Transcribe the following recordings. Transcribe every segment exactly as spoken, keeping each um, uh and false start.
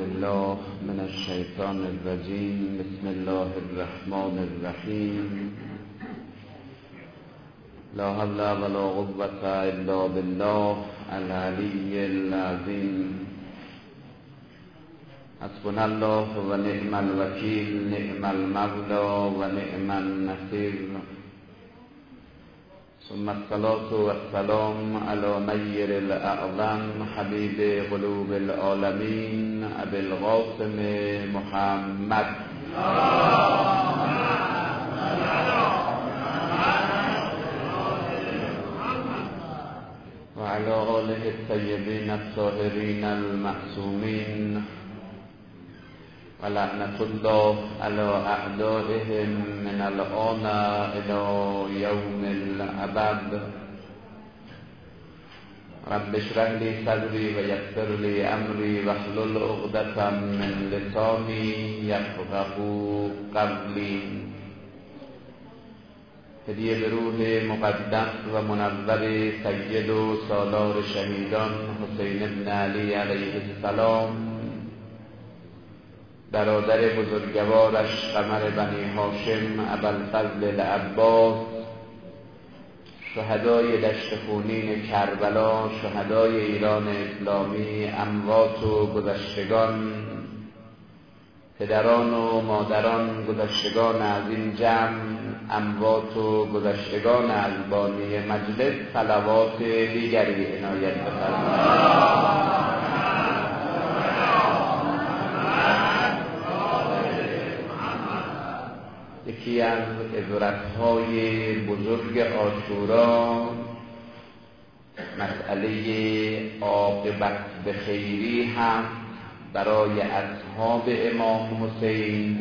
بالله من الشیطان الرجیم. بسم الله الرحمن الرحیم. لا حول ولا قوة الا بالله العلی العظیم. حسبنا الله و نعم الوکیل، نعم المولا و نعم النصیر. ثم الصلاة والسلام على نیر الاعظم حبیب قلوب العالمین ابی القاسم محمد و علی آله الطیبین الطاهرین المعصومین و لعنت الله علی اعدائهم من الآن الى یوم الابد. رب اشرح لی صدری و یسر لی امری واحلل عقدة من لسانی یفقهوا قولی. هدیه به روح مقدس و منور سید و سالار شهیدان حسین بن علی علیه السلام، برادر بزرگوارش قمر بنی هاشم ابوالفضل العباس، شهدای دشت خونین کربلا، شهدای ایران اسلامی، اموات و گذشتگان، پدران و مادران گذشتگان از این جمع، اموات و گذشتگان از بانی مجلس، صلوات دیگری عنایت بفرمایید. یکی از عبرت‌های بزرگ عاشورا مسئله عاقبت به خیری هست برای اصحاب امام حسین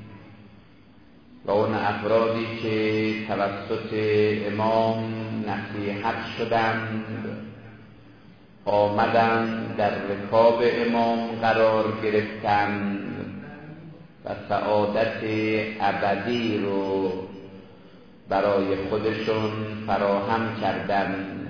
و اون افرادی که توسط امام نصیحت شدند، آمدند در رکاب امام قرار گرفتند و سعادت ابدی رو برای خودشون فراهم کردند.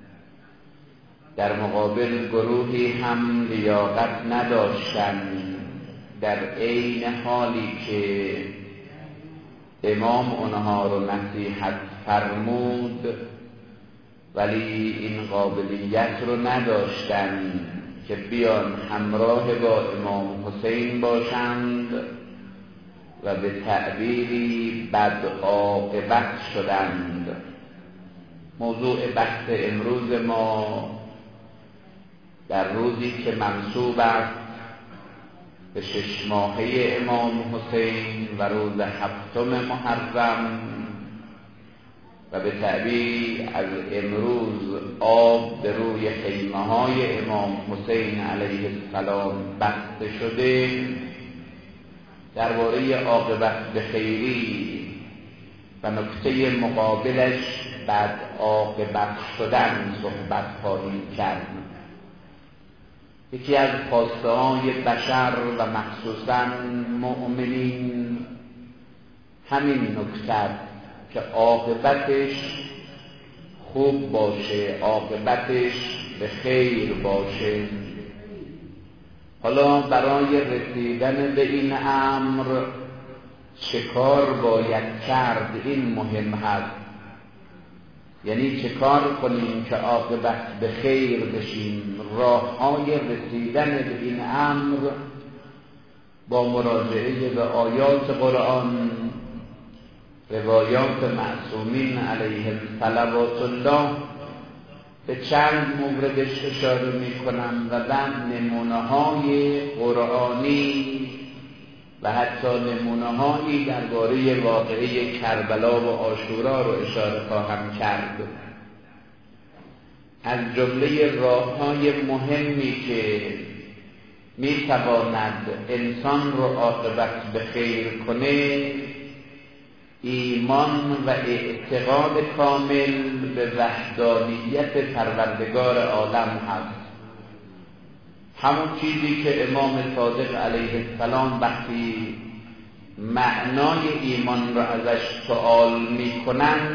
در مقابل گروهی هم لیاقت نداشتند، در عین حالی که امام اونها رو نصیحت فرمود ولی این قابلیت رو نداشتند که بیان همراه با امام حسین باشند و به تعبیری بد عاقبت شدند. موضوع بحث امروز ما در روزی که منسوب است به شش ماهه امام حسین و روز هفتم محرم و به تعبیر از امروز آب به روی خیمه های امام حسین علیه السلام بسته شده، درباره عاقبت به خیری و نکته مقابلش بد عاقبت شدن صحبت خواهیم کرد. یکی از خواسته های بشر و مخصوصاً مؤمنین همین نکته که عاقبتش خوب باشه، عاقبتش به خیر باشه. حالا برای رسیدن به این امر چه کار باید کرد این مهم هست. یعنی چه کار کنیم که عاقبت به خیر بشیم. راه‌های رسیدن به این امر با مراجعه به آیات قرآن، روایات معصومین علیهم صلوات الله، به چند موردش اشاره می کنم و بعد نمونه های قرآنی و حتی نمونه هایی درباره واقعه کربلا و عاشورا رو اشاره خواهم کرد. از جمله راه های مهمی که می تواند انسان رو عاقبت به خیر کنه، ایمان و اعتقاد کامل به وحدانیت پروردگار عالم هست. همون چیزی که امام صادق علیه السلام وقتی معنای ایمان را ازش سوال می کنند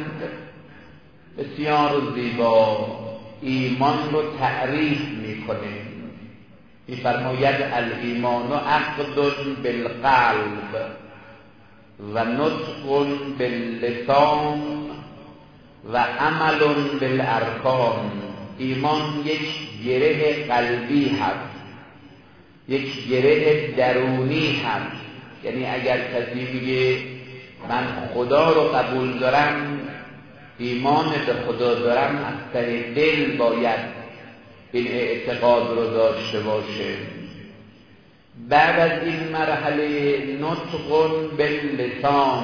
بسیار زیبا ایمان رو تعریف می کنه. می‌فرماید الایمان عقد بالقلب و نطق باللسان و عمل بالارکان. ایمان یک گره قلبی هست، یک گره درونی هست. یعنی اگر کسی میگه من خدا رو قبول دارم، ایمان به خدا دارم، از ته دل باید این اعتقاد رو داشته باشه. بعد از این مرحله نطق باللسان،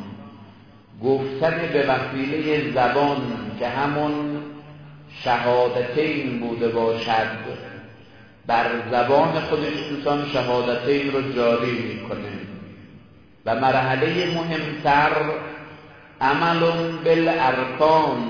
گفتن به وسیله زبان که همون شهادتین بوده باشد، بر زبان خودش انسان شهادتین رو جاری میکنه. و مرحله مهمتر عمل بالارکان،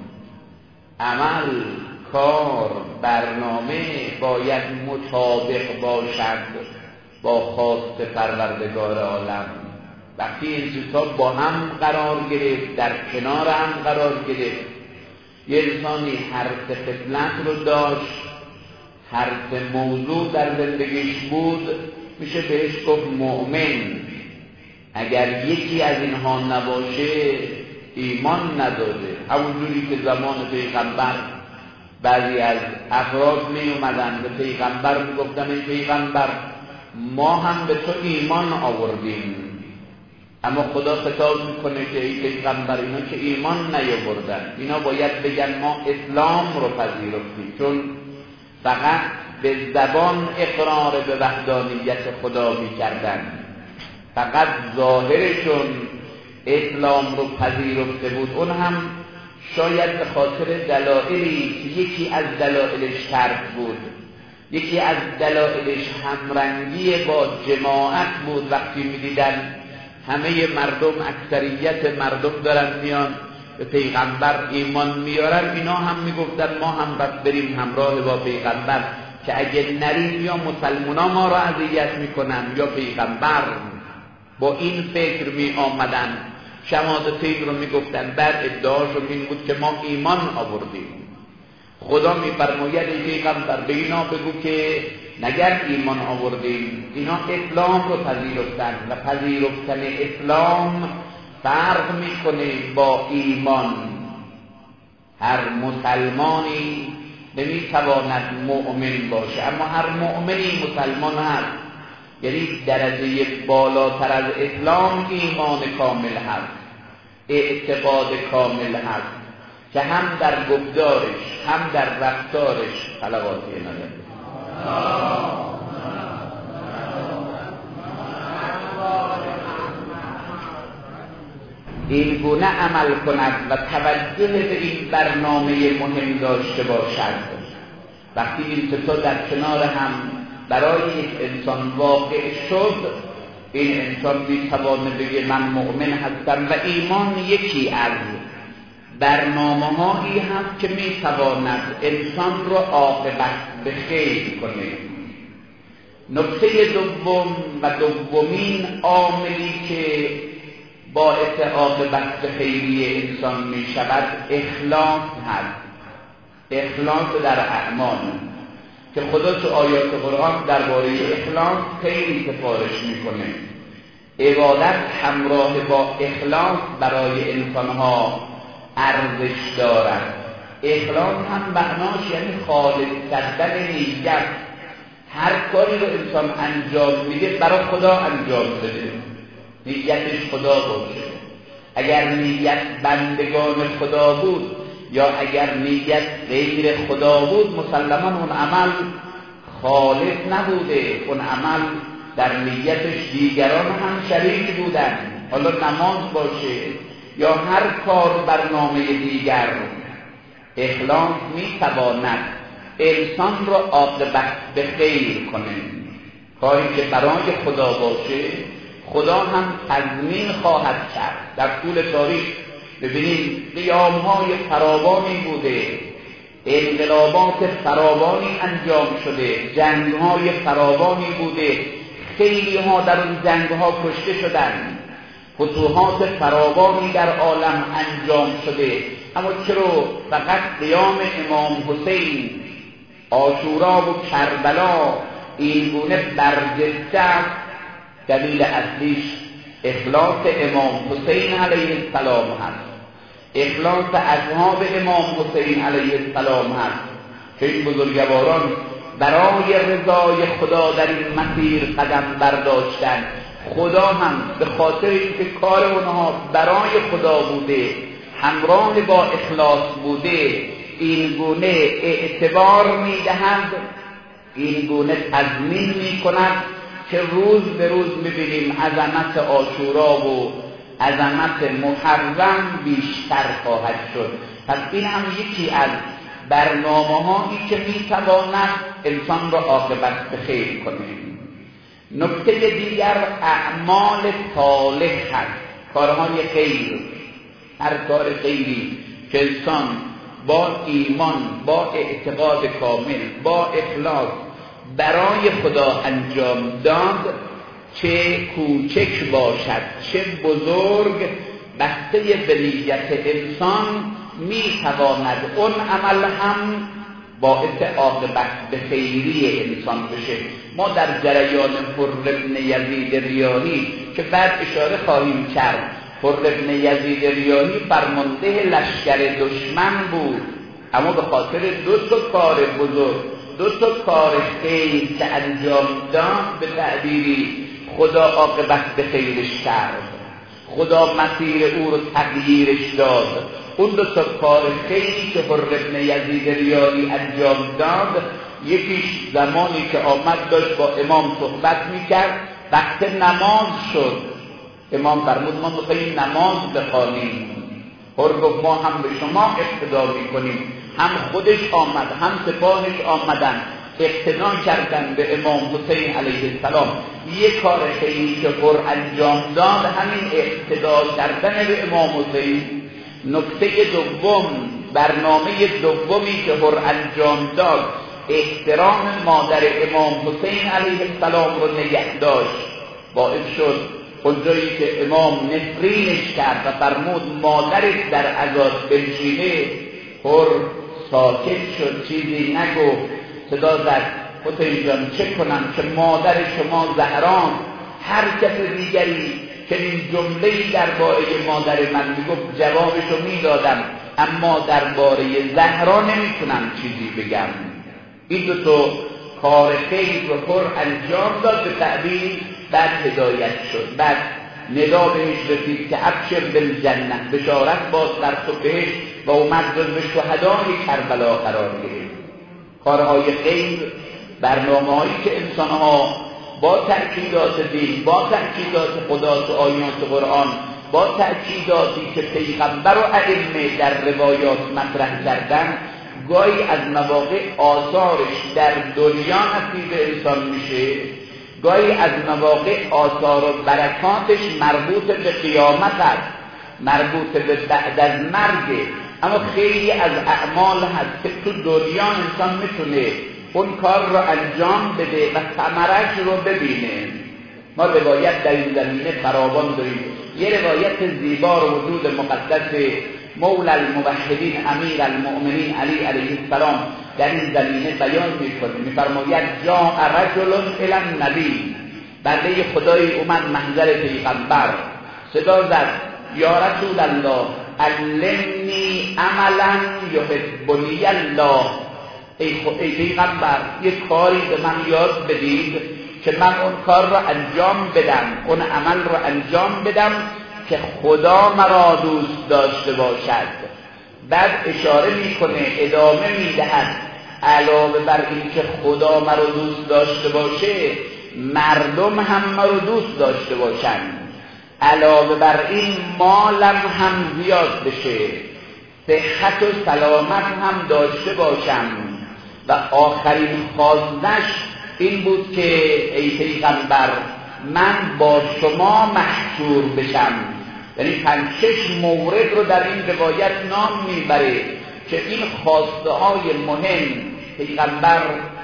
عمل، کار، برنامه باید مطابق باشد با خواست پروردگار عالم. وقتی این چیزها با هم قرار گرفت، در کنار هم قرار گرفت، یه انسانی حرف خصلت رو داشت، حرف موضوع در زندگیش بود، میشه بهش گفت مؤمن. اگر یکی از اینها نباشه ایمان نداره. همونجوری که زمان پیغمبر بعضی از افراد می اومدن به پیغمبر می گفتن ای پیغمبر ما هم به تو ایمان آوردیم، اما خدا خطاب میکنه که ای پیغمبر اینا که ایمان نیاوردن، اینا باید بگن ما اسلام رو پذیرفتیم، چون فقط به زبان اقرار به وحدانیت خدا میکردن، فقط ظاهرشون اسلام رو پذیرفته بود. اون هم شاید به خاطر دلایلی که یکی از دلایلش شرط بود، یکی از دلایلش همرنگی با جماعت بود. وقتی میدیدن همه مردم، اکثریت مردم دارن میان به پیغمبر ایمان میارن، اینا هم میگفتن ما هم بس بریم همراه با پیغمبر که اگه نریم یا مسلمونا ما را اذیت میکنن یا پیغمبر. با این فکر می آمدن، شهادتین رو میگفتن، بعد ادعاشون این بود که ما ایمان آوردیم. خدا میفرماید ای پیغمبر به اینا بگو که نگر ایمان آوردیم، اینا اسلام رو پذیرفتن و پذیرفتن اسلام فرق میکنه با ایمان. هر مسلمانی نمیتواند مؤمن باشه، اما هر مؤمنی مسلمان هست. یعنی درجه بالاتر از اسلام ایمان کامل هست، اعتقاد کامل هست که هم در گفتارش هم در رفتارش صلواتی نداره. این گونه عمل کند و توجه به این برنامه مهم داشته باشد. وقتی این ستا در کنار هم برای یک انسان واقع شد، این انسان میتوانه بگه من مؤمن هستم. و ایمان یکی از برنامه هایی هست که میتواند انسان رو عاقبت به خیر کنه. نکته دوم و دومین عاملی که باعث عاقبت به خیری انسان می شود اخلاص هست. اخلاص در اعمال که خدا تو آیات قرآن درباره اخلاص خیلی سفارش میکنه. عبادت همراه با اخلاص برای انسانها ارزش دارد. اخلاص هم معناش یعنی خالص کردن نیت. هر کاری رو انسان انجام میده برای خدا انجام بده، نیتش خدا باشه. اگر نیت بندگان خدا بود یا اگر نیت غیر خدا بود، مسلماً اون عمل خالص نبوده. اون عمل در نیتش دیگران هم شریک بودن، حالا نماز باشه یا هر کار برنامه دیگر. اخلاص میتواند انسان را عاقبت به خیر کنه. کاری که برای خدا باشه خدا هم تضمین خواهد کرد. در طول تاریخ ببینید قیام‌های فراوانی بوده، انقلابات فراوانی انجام شده، جنگ‌های فراوانی بوده، خیلی ها در اون جنگ‌ها کشته شدند، فتوحات فراوانی در عالم انجام شده. اما چرا فقط قیام امام حسین، عاشورا و کربلا این گونه برجسته است. دلیل اصلیش اخلاص امام حسین علیه السلام هست، اخلاص اصحاب امام حسین علیه السلام هست که این بزرگواران برای رضای خدا در این مسیر قدم برداشتن. خدا هم به خاطر اینکه کار اونها برای خدا بوده، همراه با اخلاص بوده، این گونه اعتبار میدهند، این گونه تضمین میکند که روز به روز میبینیم عظمت عاشورا و عظمت محرم بیشتر خواهد شد. پس این هم یکی از برنامه‌هایی که میتواند انسان را عاقبت به خیر کنه. نکته دیگر اعمال صالح هست، کارهای خیر. هر کار خیری که انسان با ایمان، با اعتقاد کامل، با اخلاص برای خدا انجام داد، چه کوچک باشد چه بزرگ، بسته به نیت انسان میتواند اون عمل هم باعث عاقبت به خیری انسان بشه. ما در جریان حر بن یزید ریاحی که بعد اشاره خواهیم کرد، حر بن یزید ریاحی فرمانده لشکر دشمن بود، اما به خاطر دو تا کار بزرگ، دو تا کار خیر که انجام داد، به تعبیری خدا عاقبت به خیرش کرد، خدا مسیر او رو تغییرش داد. اون دو تا کار خیلی که حر بن یزید ریاحی انجام داد، یکیش زمانی که آمد داشت با امام صحبت میکرد، وقت نماز شد، امام فرمود ما میخواییم نماز بخوانیم. حر گفت ما هم به شما اقتدا میکنیم. هم خودش آمد هم سپاهش آمدن اقتدا کردن به امام حسین علیه السلام. یک کار خیلی که حر انجام داد همین اقتدا کردن به امام حسین. نکته دوم، برنامه دومی که حر انجام داد، احترام مادر امام حسین علیه السلام رو نگه داشت. باعث شد اونجایی که امام نفرینش کرد و فرمود مادرش در عزاد بنشینه، حر ساکت شد، چیزی نگفت. صدا زد حسین جان چه کنم که مادر شما زهران، هر کس دیگری که این جمله‌ای درباره مادر من میگفت جوابشو میدادم، اما درباره زهرا نمیتونم چیزی بگم. این دو تا کار خیر رو حر انجام داد، به تعبیری بعد هدایت شد. بعد ندا بهش رسید که ابشر بالجنه، بشارت باز در تو بهش، و اومد جزو شهدای کربلا قرار گرفت. کارهای خیر، برنامه‌هایی که انسان‌ها با تأکیدات دین، با تأکیدات خدا تو آیات قرآن، با تأکیداتی که پیغمبر و ائمه در روایات مطرح کردن، گاهی از مواقع آثارش در دنیا نصیب انسان میشه، گاهی از مواقع آثار و برکاتش مربوط به قیامت است، مربوط به بعد از مرگ. اما خیلی از اعمال هست که تو دنیا انسان میتونه اون کار رو انجام بده و ثمرش رو ببینه. ما روایت در این زمینه فراوان داریم. یه روایت زیبا رو وجود مقدس مولا الموحدین امیر المؤمنین علی علیه السلام در این زمینه بیان میکنه. میفرماید جاء رجل الی النبی، بنده خدایی اومد محضر پیغمبر، صدا زد یا رسول الله علمنی عملا یحبنی الله. ای ای پیغمبر یک کاری به من یاد بدید که من اون کار را انجام بدم، اون عمل را انجام بدم که خدا مرا دوست داشته باشد. بعد اشاره میکنه، ادامه میدهد علاوه بر این که خدا مرا دوست داشته باشه، مردم هم مرا دوست داشته باشند. علاوه بر این مالم هم زیاد بشه، صحت و سلامت هم داشته باشم. و آخرین خواستش این بود که ای پیغمبر من با شما محشور بشم. یعنی پنج شش مورد رو در این روایت نام میبره که این خواسته های مهم پیغمبر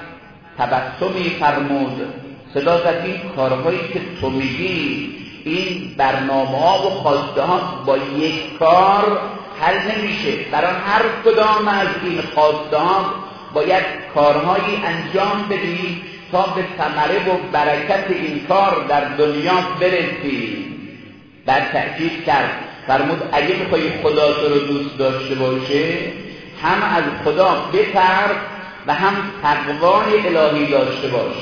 تبسمی فرمود، صدا زد این کارهایی که تو میگی، این برنامه ها و خواسته ها با یک کار حل نمیشه. برای هر کدام از این خواسته ها باید کارهایی انجام بدی تا به ثمره و برکت این کار در دنیا برسی. بعد تأکید کرد فرمود اگه میخوای خدا تو رو دوست داشته باشه هم از خدا بترس و هم تقوای الهی داشته باش.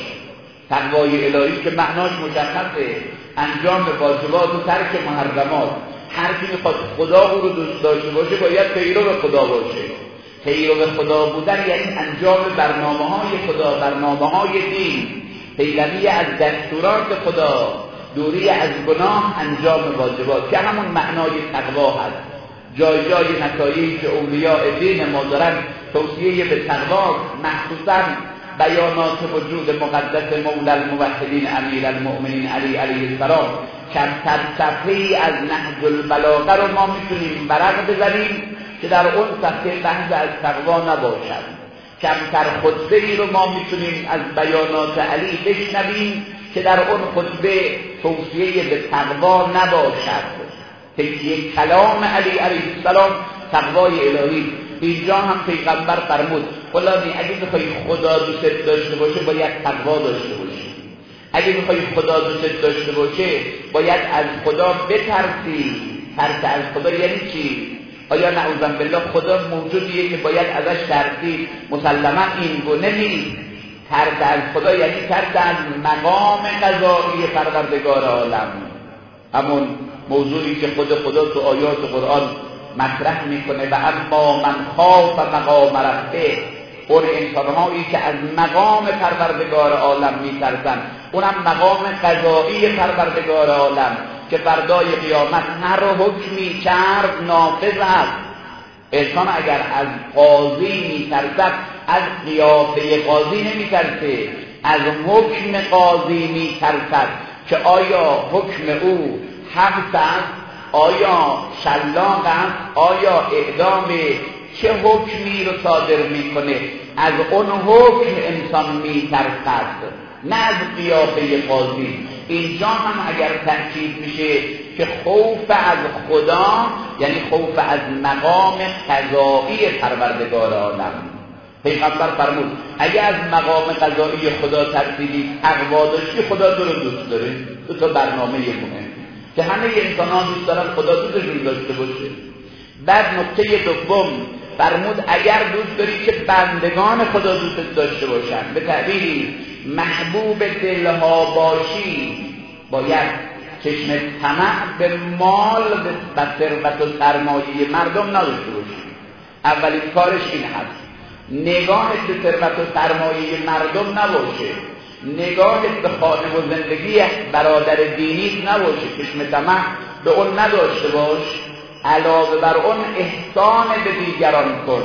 تقوای الهی که معناش مشخصه، انجام واجبات و ترک محرمات. هر کی میخواد خدا او رو دوست داشته باشه باید پیرو خدا باشه. پیرو خدا بودن یعنی انجام برنامه‌های خدا، برنامه‌های دین، پیروی از دستورات خدا، دوری از گناه، انجام واجبات که همون معنای تقوا هست. جای جای نصایحی که اولیاء دین ما دارن توصیه به تقوا، مخصوصا بیانات وجود مقدس مولا الموحدین امیر المؤمنین علی علیه السلام، کمتر صفحه‌ای از نهج البلاغه رو ما میتونیم ورق بزنیم که در اون صفحه بحث از تقوا نباشد. کمتر خطبه‌ای رو ما میتونیم از بیانات علی بشنویم که در اون خطبه توصیه به تقوا نباشد. تکیه کلام علی علیه السلام تقوای الهی. اینجا هم پیغمبر فرمود فلانی اگه میخوای خدا دوست داشته باشه باید تقوا داشته باشی. اگه میخوای خدا دوست داشته باشه باید از خدا بترسی. ترس از خدا یعنی چی؟ آیا نعوذ بالله خدا موجودیه که باید ازش ترسی؟ مسلما این گونه نیست. ترس از خدا یعنی ترس از مقام قضایی پروردگار عالم، همون موضوعی که خود خدا تو آیات قرآن مطرح میکنه و اما من خاف مقام ربه، اون انسانهایی که از مقام پروردگار عالم میترسن، اونم مقام قضایی پروردگار عالم که فردای قیامت هر حکمی کرد نافذ است. انسان اگر از قاضی میترسد از قیافه قاضی نمیترسه، از حکم قاضی میترسد که آیا حکم او حبس است، آیا شلاق است، آیا اعدام، چه حکمی رو صادر میکنه. از اون حکم انسان میترسد نه از قیافه قاضی. اینجا هم اگر تأکید میشه که خوف از خدا یعنی خوف از مقام قضایی پروردگار عالم. پیغمبر فرمود اگه از مقام قضایی خدا ترسیدی، تقوا داشتی، خدا تو رو دوست داره. دو تا برنامه مهم که همه انسانان دوست دارن خدا دوستشون داشته باشه. بعد نکته دوم فرمود اگر دوست داری که بندگان خدا دوست داشته باشن، به تعبیری محبوب دلها باشی، باید چشم طمع به مال و ثروت و سرمایه مردم نداشته باشی. اولین کارش این هست، نگاهت به ثروت و سرمایه مردم نباشه، نگاهت به خانه و زندگی برادر دینیت نباشه، چشم طمع به اون نداشته باش. علاوه بر اون احسان به دیگران کن،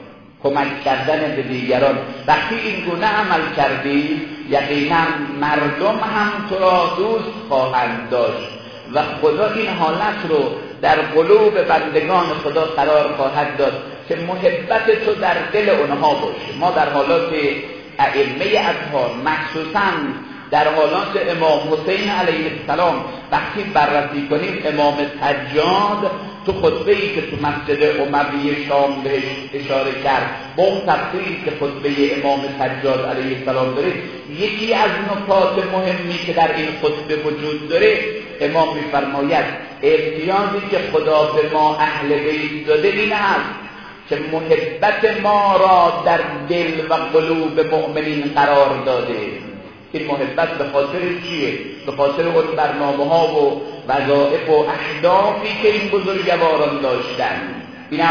کمک کردن به دیگران. وقتی این گونه عمل کردی یقینا مردم هم تو را دوست خواهند داشت و خدا این حالت رو در قلوب بندگان خدا قرار خواهد داد که محبت تو در دل اونها باشه. ما در حالات ائمه اطهار، مخصوصا در حالات امام حسین علیه السلام وقتی بررسی کنیم، امام سجاد تو خطبه‌ای که تو مسجد اموی شام بهش اشاره کرد با اون تفسیری که خطبه امام سجاد علیه السلام داره، یکی از نکات مهمی که در این خطبه وجود داره، امام می‌فرماید امتیازی که خدا به ما اهل بیت داده این است که محبت ما را در دل و قلوب مؤمنین قرار داده. این محبت به خاطر چیه؟ به خاطر اون برنامه ها و وظایف و اهدافی که این بزرگواران داشتن. اینم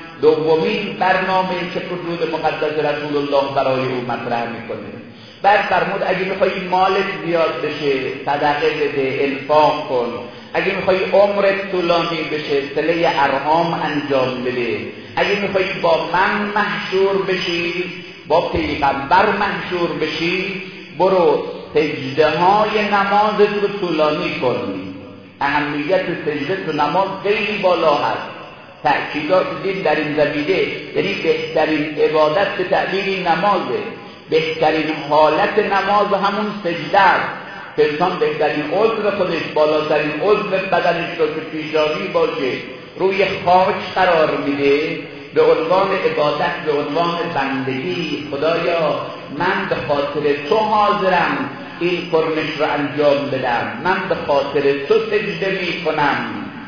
دومین برنامه که وجود مقدس رسول الله برای او مطرح میکنه. بعد فرمود اگه میخوای مالت زیاد بشه صدقه بده، انفاق کن. اگه میخوای عمرت طولانی بشه صله ارحام انجام بده. اگه میخوای با من محشور بشی، با پیغمبر محشور بشی، برو سجده های نمازت رو طولانی کنی. اهمیت سجده تو نماز خیلی بالا هست. تأکیدات دین در این زمینه، یعنی بهترین عبادت به تعبیر نمازه، بهترین حالت نماز همون سجده است که انسان بهترین عضو خودش، بالاترین عضو بدنش رو که پیشانی باشه روی خاک قرار میده. به عنوان عبادت، به عنوان بندگی. خدایا من به خاطر تو حاضرم این کرنش رو انجام بدم، من به خاطر تو سجده می کنم.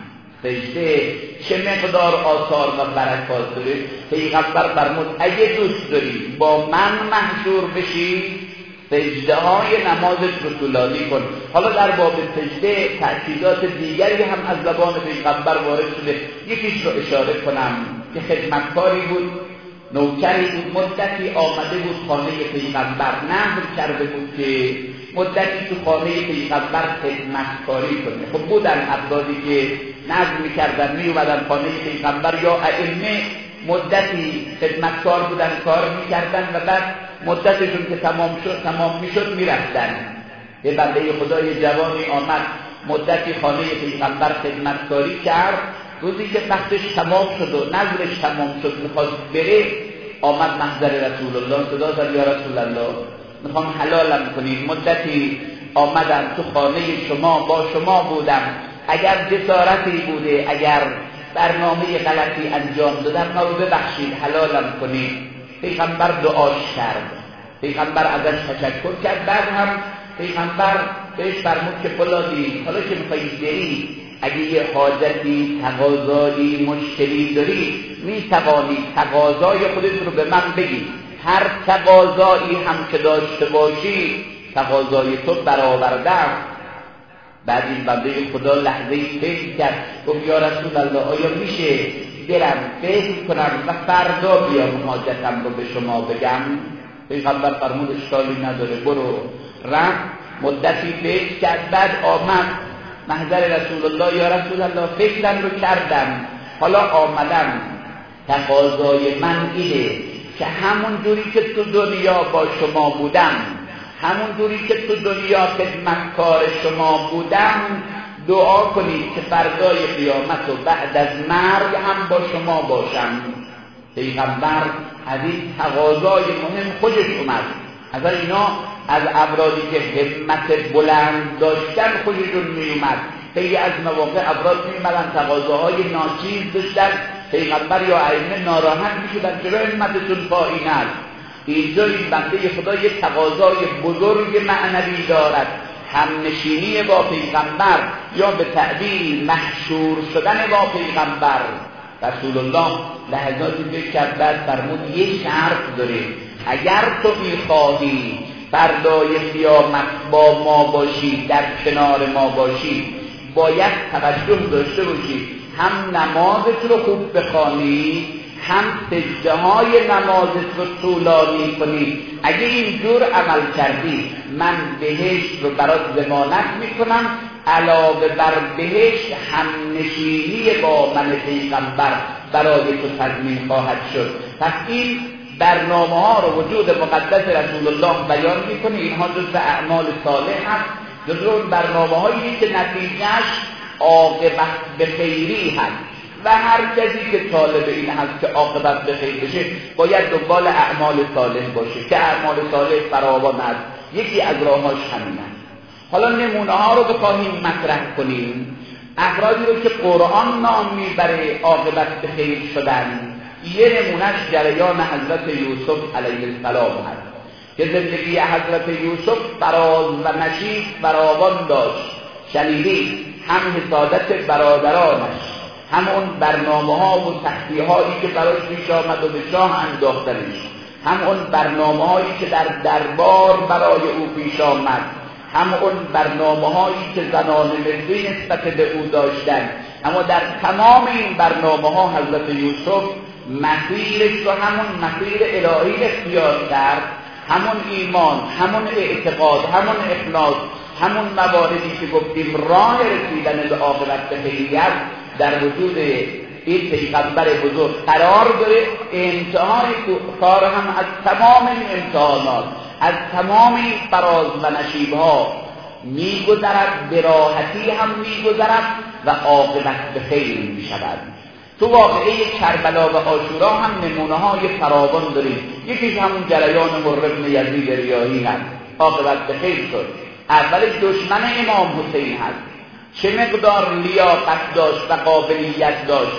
سجده چه مقدار آثار و برکات داره. پیغمبر فرمود اگه دوست داری با من محشور بشی سجده های نمازت رو طولانی کن. حالا در باب سجده تأکیدات دیگری هم از زبان پیغمبر وارد شده. یکیش رو اشاره کنم که خدمتکاری بود، نوکری بود، مدتی آمده بود خانه پیغمبر، نظر کرده بود که مدتی تو خانه پیغمبر خدمتکاری کنه. خب بودن افرادی که نظر میکردن می اومدن خانه پیغمبر، یا ائمه مدتی خدمتکار بودن کار میکردن و بعد مدتشون که تمام شد تمام میشد میرفتن. یه بنده خدای جوانی آمد مدتی خانه پیغمبر خدمتکاری کرد، روزی که وقتش تمام شد و نظرش تمام شد میخواست بره، آمد محضر رسول الله، صدا زد یا رسول الله میخوام حلالم کنید، مدتی آمدم تو خانه شما با شما بودم، اگر جسارتی بوده، اگر برنامه غلطی انجام دادم ما رو ببخشید حلالم کنید. پیغمبر دعاش کرد، پیغمبر ازش تشکر کرد. بعد هم پیغمبر بهش فرمود که فلانی حالا که میخوایی بری، اگه یه حاجتی، تقاضایی، مشکلی داری میتوانی تقاضای خودت رو به من بگی، هر تقاضایی هم که داشته باشی تقاضای تو برآوردم. بعد این بنده خدا لحظه فکر کرد، گفت یا رسول الله آیا میشه برم فکر کنم و فردا بیام حاجتم رو به شما بگم؟ پیغمبر فرمود اشکالی نداره برو. رفت مدتی فکر کرد، بعد آمد محضر رسول الله، یا رسول الله فکرم رو کردم، حالا آمدم، تقاضای من اینه که همون جوری که تو دنیا با شما بودم، همون جوری که تو دنیا خدمتکار شما بودم، دعا کنید که فردای قیامت و بعد از مرگ هم با شما باشم. پیغمبر از این تقاضای مهم خوشش اومد. از اینا از افرادی که همت بلند داشتن خوششون می اومد. خیلی از مواقع افراد می اومدن تقاضاهای ناچیز داشتن، پیغمبر یا ائمه ناراحت می شدن چرا همتشون پایین است. اینجا این بنده خدا یک تقاضای بزرگ معنوی دارد، همنشینی با پیغمبر یا به تعبیر محشور شدن با پیغمبر. رسول الله لحظاتی فکر کرد، بعد فرمود یک شرط داره، اگر تو میخواهی فردای قیامت با ما باشی، در کنار ما باشی، باید توجه داشته باشی، هم نمازت رو خوب بخوانی، هم سجده های نمازت رو طولانی کنی. اگه اینجور عمل کردی من بهشت رو برات ضمانت میکنم، علاوه بر بهشت هم نشینی با من پیغمبر برای تو تضمین خواهد شد. پس این برنامه ها رو وجود مقدس رسول الله بیان میکنه، اینها جزء اعمال صالح هست، جزء اون برنامه هایی که نتیجهش عاقبت به خیری هست و هر کسی که طالب این هست که عاقبت به خیر بشه باید دنبال اعمال صالح باشه که اعمال صالح فراوان است. یکی از راهاش همین است. حالا نمونه ها رو بخواهیم مطرح کنیم، افرادی رو که قرآن نام میبره عاقبت به خیر شدن، یه نمونهش جریان حضرت یوسف علیه السلام هست که زندگی حضرت یوسف فراز و نشیب فراوان داشت. شنیدی هم حسادت برادرانش، همون برنامه ها و سختی هایی که براش پیش آمد و به شاه انداختنش، هم اون برنامه هایی که در دربار برای او پیش آمد، هم اون برنامه هایی که زنان مصری نسبت به او داشتن. اما در تمام این برنامه ها حضرت یوسف مسیرش رو همون مسیر الهی اختیار کرد، همون ایمان، همون اعتقاد، همون اخلاص، همون مواردی که گفتیم راه رسیدن به عاقبت به خیریت در وجود این پیغمبر بزرگ قرار داره. انتهای کار هم از تمام این امتحانات، از تمام این فراز و نشیبها میگذرد، به راحتی هم میگذرد و عاقبت به خیر میشود. تو واقعه کربلا و عاشورا هم نمونه های فراوان داریم. یکیش همون جریان مر بن یزید ریاحی هست، عاقبت به خیر شد. اولش دشمن امام حسین هست، چه مقدار لیاقت داشت و قابلیت داشت،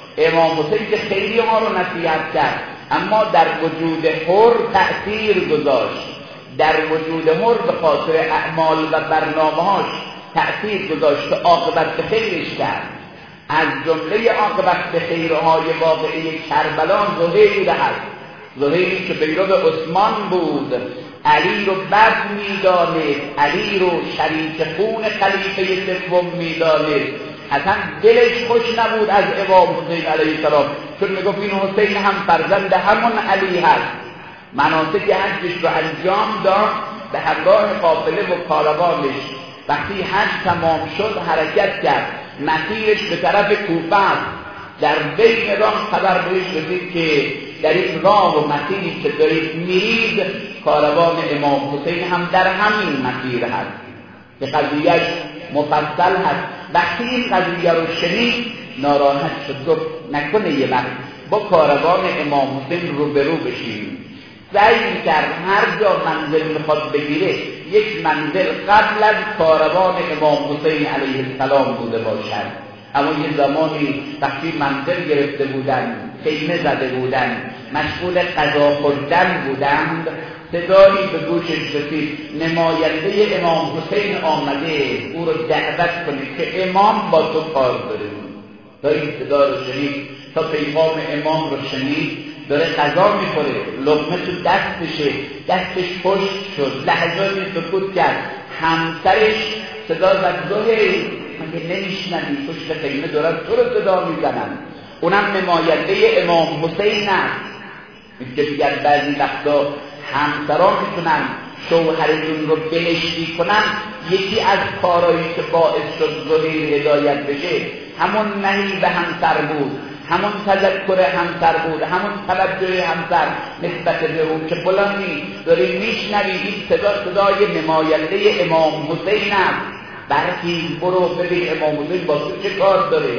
امام حسین که خیلی ها رو نصیحت کرد اما در وجود حر تأثیر گذاشت، در وجود حر به خاطر اعمال و برنامه‌هاش تأثیر گذاشت که عاقبت به خیرش کرد. از جمله عاقبت به خیرهای واقعی کربلا زهیر هست، زهیری که پیرو عثمان بود، علی رو بد می‌دانست، علی رو شریک خون خلیفه سوم می‌دانست، اصلا دلش خوش نبود از امام حسین علیه السلام، چون میگفت این حسین هم فرزند همون علی هست. مناسک حجش رو انجام داد به همراه قافله و کاروانش. وقتی حج تمام شد حرکت کرد، مسیرش به طرف کوفه است. در بین راه خبر بهش رسید که در این راه و مسیری که دارید میرید کاروان امام حسین هم در همین مسیر هست که قضیهش مفصل هست. وقتی این قضیه رو شنید ناراحت شد، گفت نکنه یه وقت با کاروان امام حسین روبرو بشیم. سعی کرد هر جا منزل میخواد بگیره یک منزل قبل از کاروان امام حسین علیه السلام بوده باشد. اما یه زمانی وقتی منزل گرفته بودن، خیمه زده بودن، مشغول غذا خوردن بودند، صدایی به گوشش رسید نماینده امام حسین آمده او رو دعوت کنید که امام با تو کار داره. تا این صدا رو شنید، تا پیغام امام رو شنید، داره غذا میخوره، لقمه تو دستشه، دستش پشت شد، لحظاتی سکوت کرد. همسرش صدا زد زهیر مگه نمیشنوی پشت خیمه دارن تو رو صدا میزنن. اونم نماینده امام حسین است. این که دیگر بعضی وقتا همسران میتونن شوهرشون رو بهشتی کنن. یکی از کارهایی که باعث شد زهیر هدایت بشه همون نهی به همسر بود، همون تذکر همسر بود، همون توجه همسر نسبت به اون که فلانی داری میشنوی این صدا صدای نماینده امام حسین است، برخیز برو ببین امام حسین با تو چه کار داره.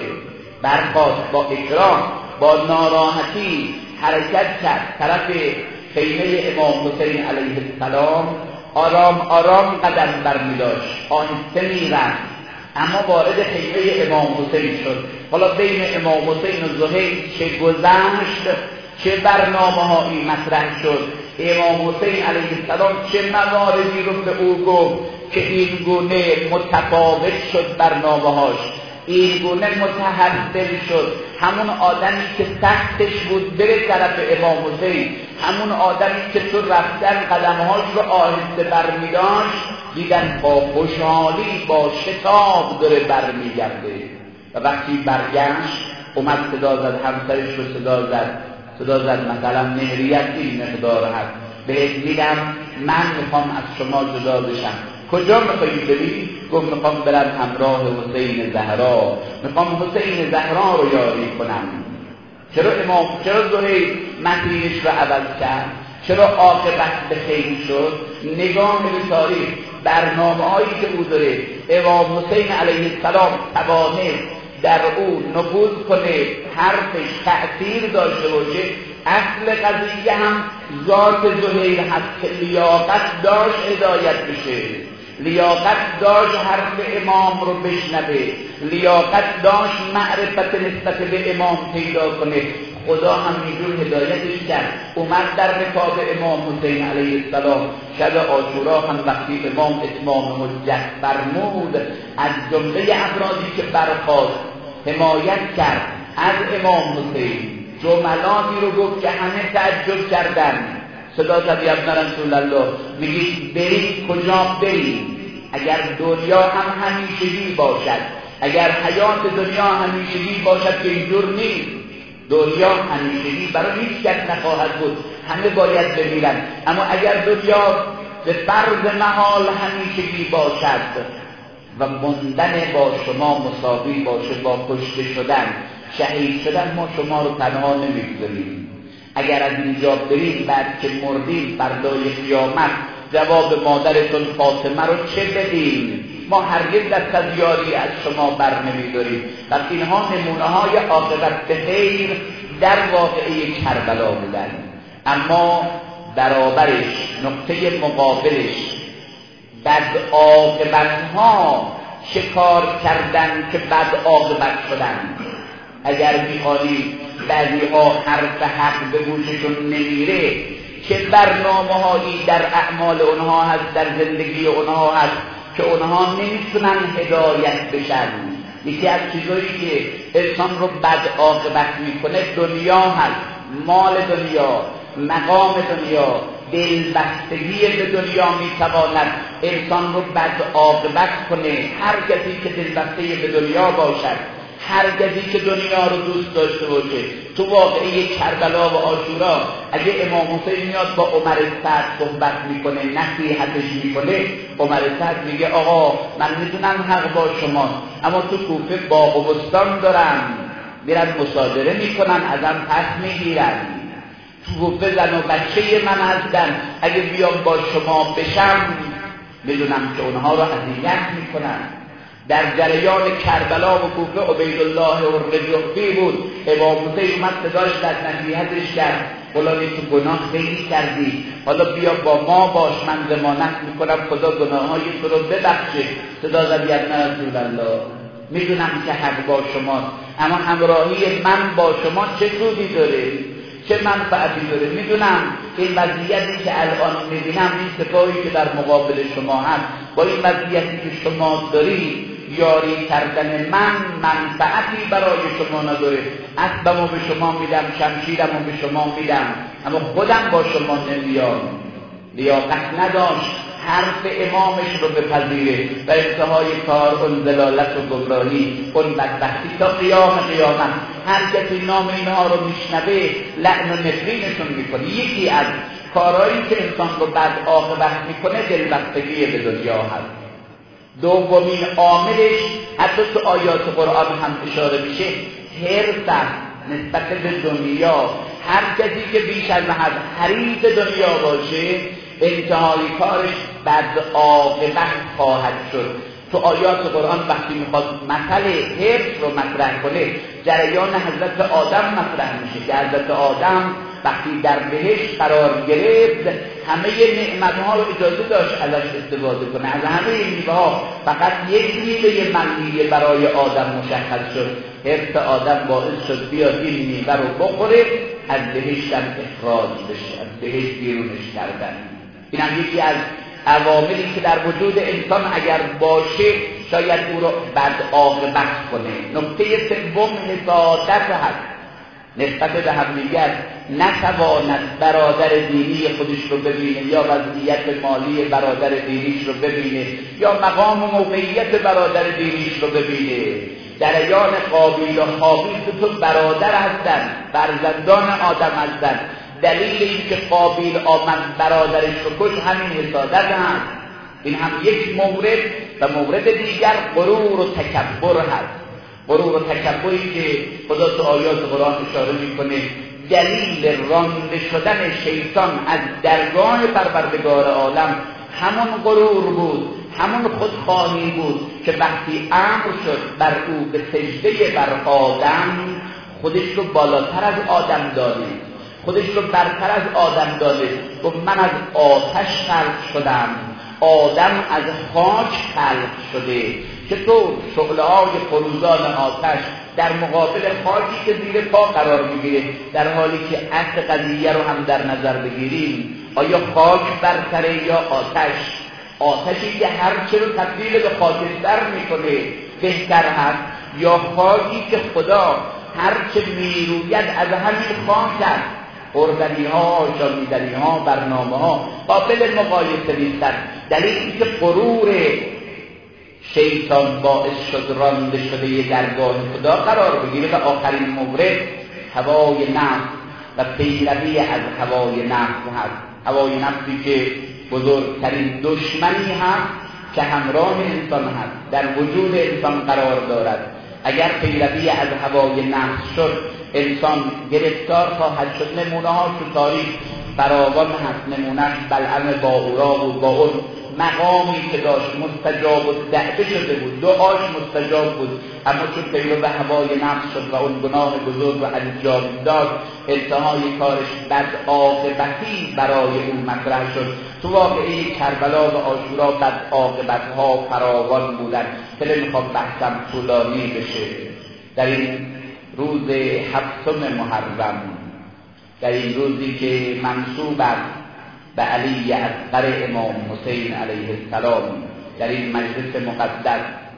برخاست با اکرام با ناراحتی حرکت کرد طرف خیمه امام حسین علیه السلام. آرام آرام قدم برمی‌داشت، آهسته میرفت، اما وارد خیمه امام حسین شد. حالا بین امام حسین و زهیر چه گذشت، چه برنامه‌هایی مطرح شد. امام حسین علیه السلام چه مواردی رو به او گفت که این گونه متفاوت شد برنامه‌هاش، این گونه متحول شد. همون آدمی که سختش بود بره طرف امام حسین، همون آدمی که تو رفتن قدمهاش رو آهسته برمی‌داشت، دیدن با خوشحالی با شتاب داره برمیگرده. و وقتی برگشت اومد صدا زد، همسرش رو صدا زد، صدا زد مثلا مهریت این مقدار هست، بهت میگم من میخوام از شما جدا بشم. کجا میخوایی بری؟ گفت میخوام برم همراه حسین زهرا، میخوام حسین زهرا رو یاری کنم. چرا امام چرا زهیر مسیرش رو عوض کرد؟ چرا عاقبت به خیر شد؟ نگاه به تاریخ، برنامه‌هایی که او داره، امام حسین علیه السلام توانست در او نفوذ کنه، حرفش تأثیر داشته باشه. اصل قضیه هم ذات زهیر هست که لیاقت داشت هدایت بشه، لیاقت داشت حرف امام رو بشنوه، لیاقت داشت معرفت نسبت به امام پیدا کنه. خدا هم میدون هدایتش کرد، اومد در رکاب امام حسین علیه السلام. شب عاشورا هم وقتی امام اتمام حجت فرمود، از جمله افرادی که برخاست حمایت کرد از امام حسین، جملاتی رو گفت که همه تعجب کردن. صدا زد یا ابن رسول الله، میگید برید کجا برید؟ اگر دنیا هم همیشگی باشد، اگر حیات دنیا همیشگی باشد که اینجور نیست، دنیا همیشگی برای هیچ کس نخواهد بود، همه باید بمیرن. اما اگر دنیا به فرض محال همیشگی باشد و ماندن با شما مساوی باشه با کشته شدن، شهید شدن، ما شما رو تنها نمیگذاریم. اگر از اینجا برید بعد که مردیم فردای قیامت جواب مادرتون فاطمه رو چه بدیم؟ ما هرگز دست از یاری از شما بر نمیداریم. و اینها نمونه های عاقبت به خیر در واقعه کربلا بودن. اما برابرش، نقطه مقابلش، بد عاقبت ها شکار کردن که بد عاقبت شدن. اگر میخوانی بعضی ها حرف حق به گوششون نمیره، چه برنامه هایی در اعمال اونها هست، در زندگی اونها هست که اونها نمیتونن هدایت بشن. یکی از چیزایی که انسان رو بد عاقبت میکنه دنیا هست، مال دنیا، مقام دنیا، دلبستگی به دنیا میتواند انسان رو بد عاقبت کنه. هر کسی که دلبسته به دنیا باشد، هر کسی که دنیا رو دوست داشته باشه، تو واقعه کربلا و عاشورا اگه امام حسین میاد با عمر سعد صحبت میکنه، نصیحتش میکنه، عمر سعد میگه آقا من میدونم حق با شما، اما تو کوفه باغ و بستان دارن، میرن مصادره میکنن، ازم پس میگیرن، تو کوفه زن و بچه من هستن، اگه بیام با شما بشم میدونم که اونها رو اذیت میکنن. در جریان کربلا و کوفه عبیدالله الرجوعی بود، امام حسین اومد صداش در نصیحتش کرد، فلانی تو گناه خیلی کردی، حالا بیا با ما باش، من ضمانت میکنم خدا گناههای تو رو ببخشه. صدا زد یا رسول الله، میدونم که حق با شما، اما همراهی من با شما چه سودی داره، چه منفعتی داره؟ میدونم این وضعیتی که الان میبینم، این سپاهی که در مقابل شما هست، با این وضعیتی که شما داری یاری کردن من منفعتی برای شما نداره. اسبمو به شما میدم، شمشیرمو به شما میدم، اما خودم با شما نمیام. لیاقت نداشت حرف امامش رو بپذیره و انتهای کار اون ضلالت و گمراهی، اون بدبختی تا قیام قیامت. هر کسی نام اینها رو میشنوه لعن و نفرینشون میکنه. یکی از کارهایی که انسان رو بد عاقبت میکنه دلبستگی به دنیا هست. دومین عاملش حتی تو آیات قرآن هم اشاره میشه، حرص نسبت به دنیا. هر کسی که بیش از حد حریص دنیا باشه انتهای کارش بد عاقبت خواهد شد. تو آیات قرآن وقتی میخواد مثل حرص رو مطرح کنه، جریان حضرت آدم مطرح میشه که حضرت آدم وقتی در بهشت قرار گرفت همه نعمتها رو اجازه داشت ازش استفاده کنه، از همه این میوه ها فقط یک میوه منحیه برای آدم مشخص شد. حرص آدم باعث شد بیاد این میوه رو بخوره، از بهشت هم اخراج بشه، از بهشت بیرونش کردن. این هم یکی از عواملی که در وجود انسان اگر باشه شاید او رو بد عاقبت کنه. نکته سوم حسادت هست نسبت به همدیگر. نتواند برادر دینی خودش رو ببینه یا وضعیت مالی برادر دینیش رو ببینه یا مقام و موقعیت برادر دینیش رو ببینه. جریان قابیل و حابیل تو برادر هستن، فرزندان آدم هستن. دلیل این که قابیل آمد برادرش رو کش همین حسادت هست. این هم یک مورد. و مورد دیگر غرور و تکبر هست. غرور و تکبری که خدا تو آیات قرآن اشاره میکنه دلیل رانده شدن شیطان از درگاه پروردگار عالم همون غرور بود، همون خودخواهی بود که وقتی امر شد بر او به سجده بر آدم، خودش رو بالاتر از آدم دانست، خودش رو برتر از آدم دانست. گفت من از آتش خلق شدم، آدم از خاک خلق شده. چطور شعله‌های فروزان آتش در مقابل خاکی که زیر پا قرار میگیره، در حالی که اصل قضیه رو هم در نظر بگیریم، آیا خاک برتره یا آتش؟ آتشی که هر چه رو تبدیل به خاکستر میکنه بهتر هست، یا خاکی که خدا هر چه میروید از همین خاک هست؟ خوردنی ها، شامیدنی ها، برنامه ها قابل مقایسه نیستن. دلیلی که غرور شیطان باعث شد رانده شده ی درگاه خدا قرار بگیره. و آخرین مورد هوای نفس و پیروی از هوای نفس هست. هوای نفسی که بزرگترین دشمنی هست که همراه انسان هست، در وجود انسان قرار دارد. اگر پیروی از هوای نفس شد انسان گرفتار خواهد شد. نمونه ها تو تاریخ فراوان هست. نمونهش بلعم باورا بود، با اون مقامی که داشت مستجاب و دعوه شده بود، دعاش مستجاب بود، اما چون پیرو به هوای نفس شد و اون گناه بزرگ و انجام داد، انتهای کارش بد عاقبتی برای اون مطرح شد. تو واقعه کربلا و عاشورا بد عاقبت‌ها فراوان بودن که نمیخوام بحثم طولانی بشه. در این روز هفتم محرم، در این روزی که منسوب است به علی اصغر امام حسین علیه السلام، در این مجلس مقدس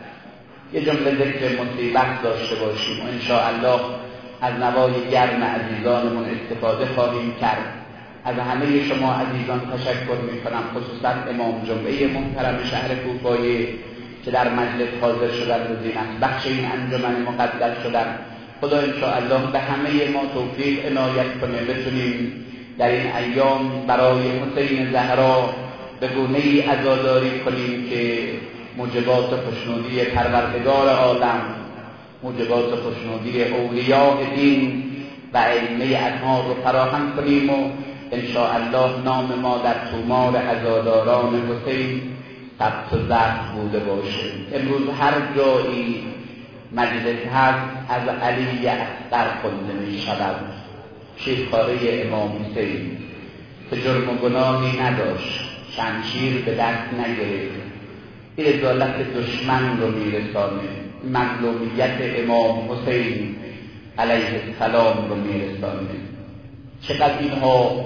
یه جمله ذکر مصیبت داشته باشیم و انشاءالله از نوای گرم عزیزانمون استفاده خواهیم کرد. از همه شما عزیزان تشکر میکنم، خصوصا امام جمعه محترم شهر کوفایه که در مجلس حاضر شدن و زینت بخش این انجمن مقدس شدن. خدا انشاءالله به همه ما توفیق عنایت کنه بتونیم در این ایام برای حسین زهرا به گونه‌ای عزاداری کنیم که موجبات خوشنودی پروردگار عالم، موجبات خوشنودی اولیاء دین و ائمه اطهار رو فراهم کنیم و انشاءالله نام ما در تومار عزاداران حسین ثبت و ضبط بوده باشه. امروز هر جایی مجلس هست از علی اصغر خونده می شود، شیخواره امام حسین که جرم و گناهی نداشت، شمشیر به دست نگرفت، ازالت دشمن رو میرسانه، مظلومیت امام حسین علیه السلام رو میرسانه. چقدر اینها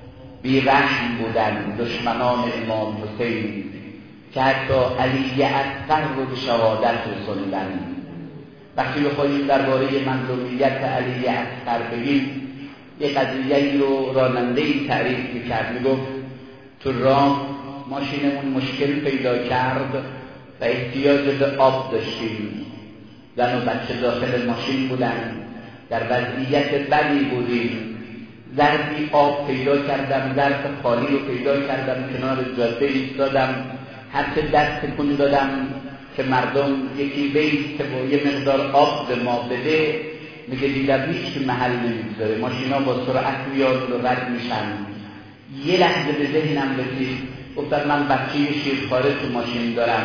بی‌رحم بودن دشمنان امام حسین که حتی علی اصغر رو به شهادت رسوندن. وقتی بخواهیم درباره مظلومیت علی اصغر بگیم، یک قضیه‌ای رو راننده‌ای تعریف می‌کرد، میگفت تو راه ماشینمون مشکل پیدا کرد و احتیاج به آب داشتیم، زن و بچه داخل ماشین بودن، در وضعیت بدی بودیم، ظرفی آب پیدا کردم، ظرف خالی رو پیدا کردم، کنار جاده ایستادم، حتی دست تکون دادم که مردم یکی بیست و یه مقدار آب به ما بده، میگه دیدم هیچ محل نمیگذاره، ماشینا با سرعت میاد و رد میشن. یه لحظه به ذهنم رسید، گفتم من بچه شیرخواره تو ماشین دارم،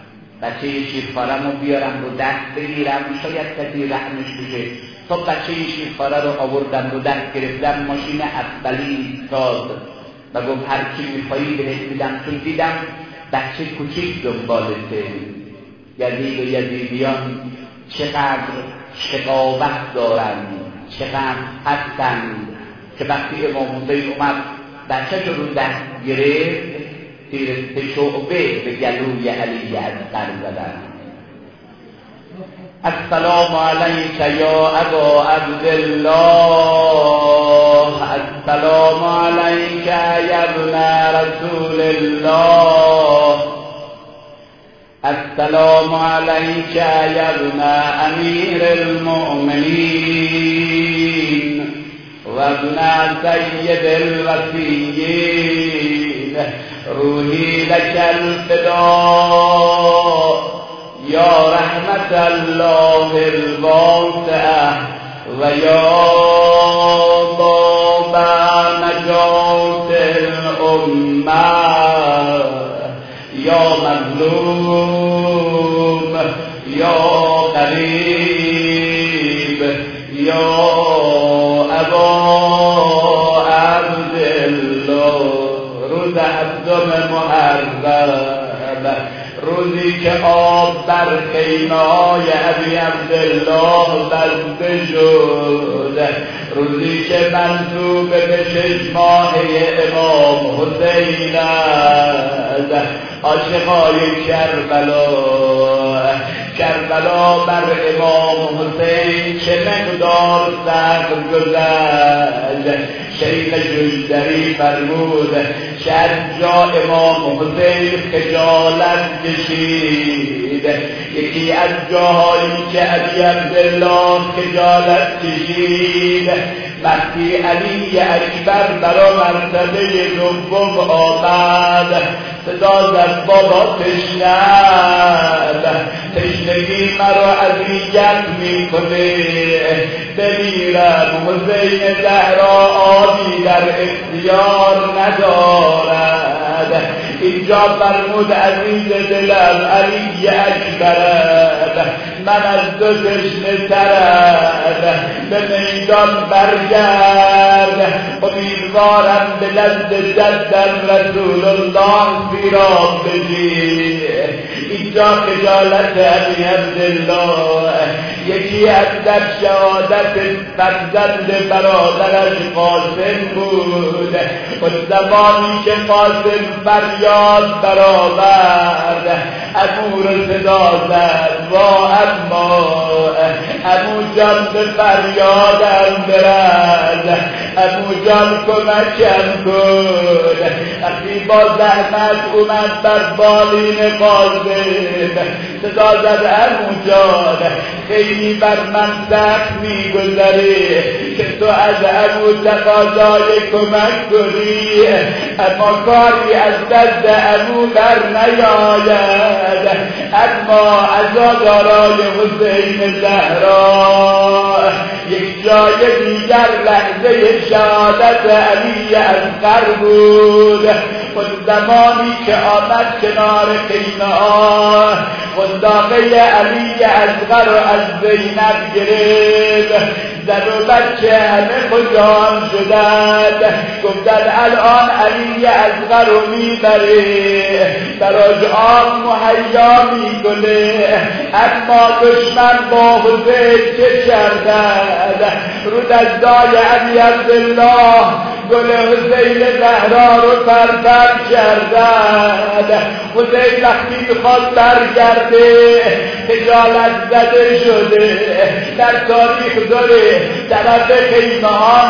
بچه شیرخوارم رو بیارم رو دست بگیرم، شاید کسی رحمش بشه. خب بچه شیرخواره رو آوردم رو دست گرفتم، ماشین اصلی ایستاد و گفت هر چی میخوایی بهت میدم، چون دیدم بچه کوچیک دنبالته. یزید و یزیدیان چقدر شقاوت دارند، چقدر هستند که وقتی امام حسین اومد بچه رو دست گرفت، تیر شعبه به گلوی علی اصغر زدن. السلام علیک یا ابا عبدالله، السلام علیک یا ابن رسول الله، السلام علیک یا ابن امیر المؤمنین و ابن سید الوصیین، روحی لک الفداء یا رحمت الله الواسعه و یا باب نجات الامه، یا مظلوم یا قریب یا ابا عبدالله. روز هفتم محرم، روزی که آب بر خیمه های ابی عبدالله بسته شد، روزی که منسوب به شش ماهه امام حسین است، عاشقای کربلا. کربلا بر امام حسین چه مقدار سخت گذشت. شیخ جوزدری فرمود شاید جا امام حسین خجالت کشید. یکی از جاهایی که علی عبدالله خجالت کشید وقتی علی اکبر برا مرتبه دوم آمد، صدا زد بابا تشنه، تشنگی مرا اذیت میکنه، بمیرم. حسین زهرا آبی در اختیار ندارد. اینجا فرمود عزیز دلم علی اکبر، من از تو تشنه ترم، به میدان برگرد، امیدوارم به دست جدم رسول الله پیرام بگی. اینجا خجالت علی عبدالله، یکی از در شهادت فرزند برادرش قاسم بود. و زمانی که قاسم فریاد برآورد، عمو رو صدا زد، وا اما عمو جان به فریادم برد، عمو جان کمکم کن. وقتی با زحمت اومد بر بالین قاسم، صدا زد عمو جان خیلی بر من سخت میگذره که تو از عمو تقاضای کمک کنی، اما کاری از دست عمو بر نیاید، اما عزادارای حسین زهرا. یک جای دیگر لحظه شهادت علی اصغر بود. و زمانی که آمد کنار خیمه ها، خنداقه علی اصغر رو از زینب گرفت. زن و بچه همه خجام شدند، گفتند الان علی اصغر رو میبره، براش آب مهیا میکنه، اما دشمن با حسین چه کردند؟ رو دستای علی عبدالله گل حسین زهرا رو پرپر کردند. حسین وقتی میخواد برگرده خجالت زده شده، در تاریخ داره طرف خیمه ها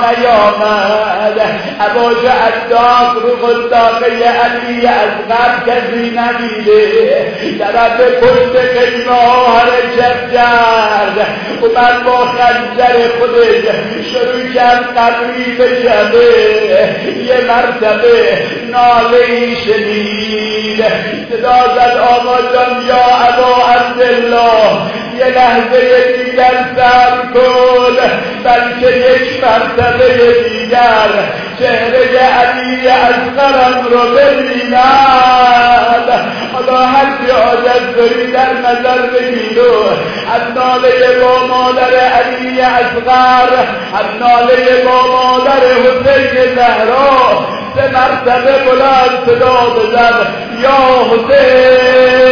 نیامد. ابوجه عداق رو خنداقه علی اصغر کسی ندیده، طرف پشت خیمه ها حرکت کرد، اومد با خنجر خودش شروع کرد قبری بشده. یه مرتبه ناله‌ای شنید، صدا زد آقا جان یا ابا عبدالله یه لحظه دیگر صبر کن، بلکه یک مرتبه دیگر چهره علی اصغرم رو ببینم. حالا هر که عادت داری در نظر بگیر، از ناله با مادر علی اصغر، از ناله با مادر حسین زهرا سه مرتبه بلند صدا بزن یا حسین